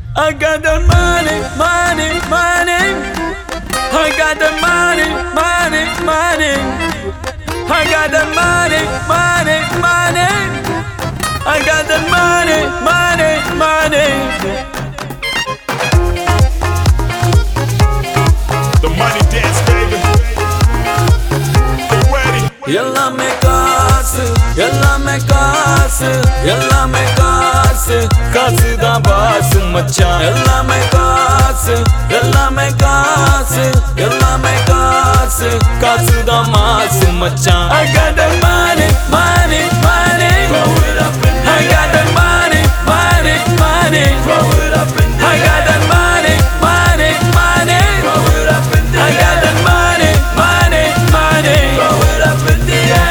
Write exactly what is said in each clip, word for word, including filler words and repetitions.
I got the money, money, money. I got the money, money, money. I got the money, money, money. I got the money, money, money. The money dance, baby. Get ready. எல்லாமே காசு, எல்லாமே காசு, எல்லாமே காசு, காசு தான் பாசு மச்சான். எல்லாமே காசு, எல்லாமே காசு, எல்லாமே காசு, காசு தான் மாசு மச்சான். I got the money, money, money. Throw it up in the air. I got the money, money, money. Throw it up in the air. I got the money, money, money. Throw it up in the air. I got the money, money, money. Throw it up in the air.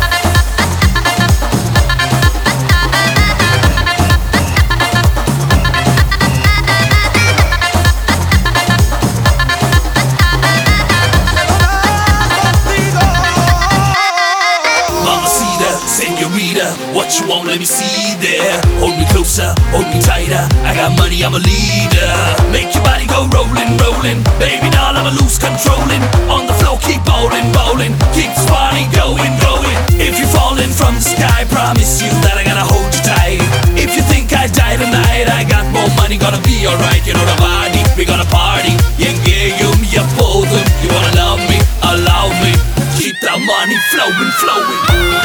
Senorita, what you want, let me see there. Hold me closer, hold me tighter. I got money, I'm a leader. Make your body go rolling, rolling. Baby doll, I'ma lose controlling. On the floor, keep bowling, bowling. Keep this party going, going. If you're falling from the sky, promise you that I gotta hold you tight. If you think I die tonight, I got more money, gonna be alright. You know the body, we gonna party. Yengeyum, yapodum. You wanna love me, allow me. Keep that money flowing, flowing.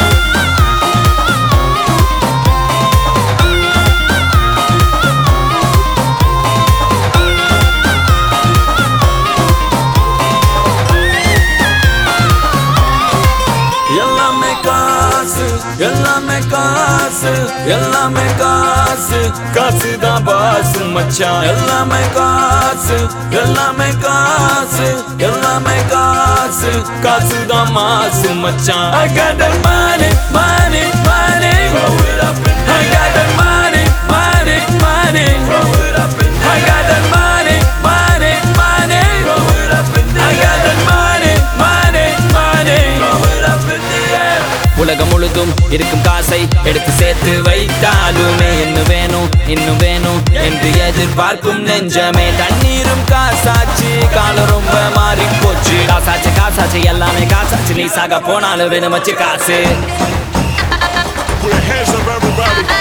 எல்லாமே காசு, எல்லாமே காசு, எல்லாமே காசு, காசு தான் பாசு மச்சான். எல்லாமே காசு, எல்லாமே காசு, எல்லாமே காசு, காசு தான் மாசு மச்சான். I got the money, money, money. Throw it up in the air. I got the money, money, money. Throw it up in the air. I got the money, money, money. Throw it up in the air. I got the money, money, money. Throw it up in the air. உலகம் முழுதும் இருக்கும் காசை எடுத்து சேர்த்து வைத்தாலுமே இன்னும் வேணும் இன்னும் வேணும் என்று எதிர்பார்க்கும் நெஞ்சமே. தண்ணீரும் காசாச்சு, காலம் ரொம்ப மாறி போச்சு. காசாச்சு காசாச்சு எல்லாமே காசாச்சு, நீ சாக போனாலும் வேணும் வச்சு காசு. Put your hands up, everybody.